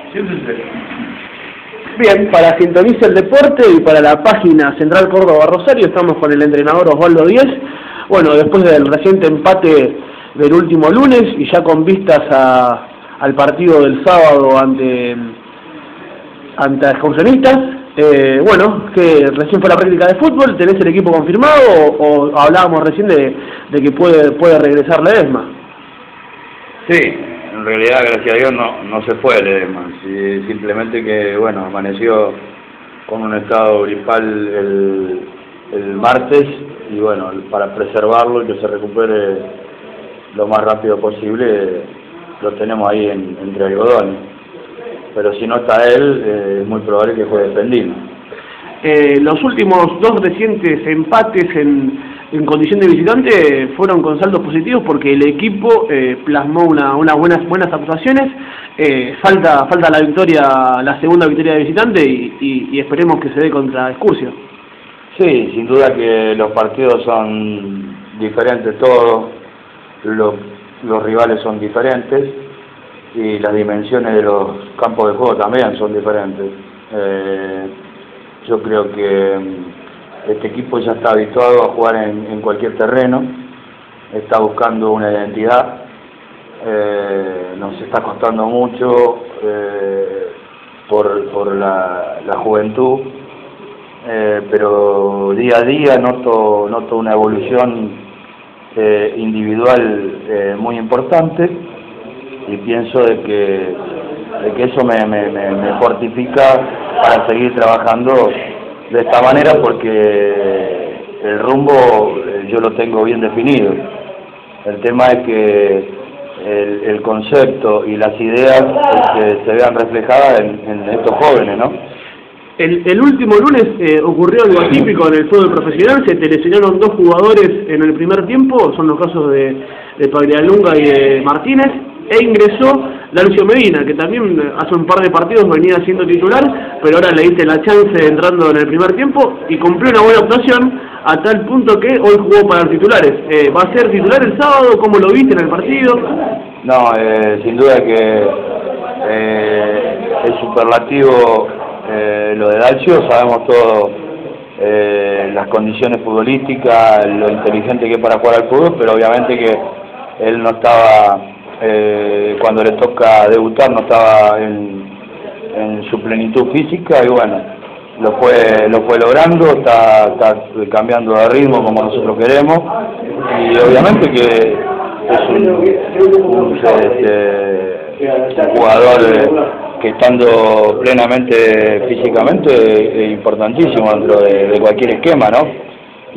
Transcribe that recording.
Siéntese. Bien, para Sintoniza el Deporte y para la página Central Córdoba Rosario estamos con el entrenador Osvaldo Díez. Bueno, después del reciente empate del último lunes y ya con vistas al partido del sábado ante Excursionistas, bueno, que recién fue la práctica de fútbol, ¿tenés el equipo confirmado o hablábamos recién de que puede regresar Ledesma? Sí, en realidad, gracias a Dios, no se fue Ledesma, simplemente que, bueno, amaneció con un estado gripal el martes y, bueno, para preservarlo y que se recupere lo más rápido posible, lo tenemos ahí entre algodones. Pero si no está él, es muy probable que juegue Pendino. Los últimos dos recientes empates en condición de visitante fueron con saldos positivos porque el equipo plasmó unas buenas actuaciones. Falta la victoria, la segunda victoria de visitante y esperemos que se dé contra Excursio. Sí, sin duda que los partidos son diferentes todos, los rivales son diferentes y las dimensiones de los campos de juego también son diferentes. Yo creo que este equipo ya está habituado a jugar en cualquier terreno, está buscando una identidad, nos está costando mucho por la juventud, pero día a día noto una evolución individual muy importante y pienso de que eso me fortifica para seguir trabajando de esta manera porque el rumbo yo lo tengo bien definido. El tema es que el concepto y las ideas se vean reflejadas en estos jóvenes, ¿no? El último lunes ocurrió algo atípico en el fútbol profesional, se te lesionaron dos jugadores en el primer tiempo, son los casos de Paglialunga y de Martínez, e ingresó Darcio Medina, que también hace un par de partidos venía siendo titular, pero ahora le diste la chance entrando en el primer tiempo y cumplió una buena actuación a tal punto que hoy jugó para los titulares. ¿Va a ser titular el sábado? ¿Cómo lo viste en el partido? No, sin duda que es superlativo lo de Darcio, sabemos todo las condiciones futbolísticas, lo inteligente que es para jugar al fútbol, pero obviamente que él no estaba... cuando le toca debutar no estaba en su plenitud física y bueno, lo fue logrando, está cambiando de ritmo como nosotros queremos y obviamente que es un jugador que estando plenamente físicamente es importantísimo dentro de cualquier esquema, ¿no?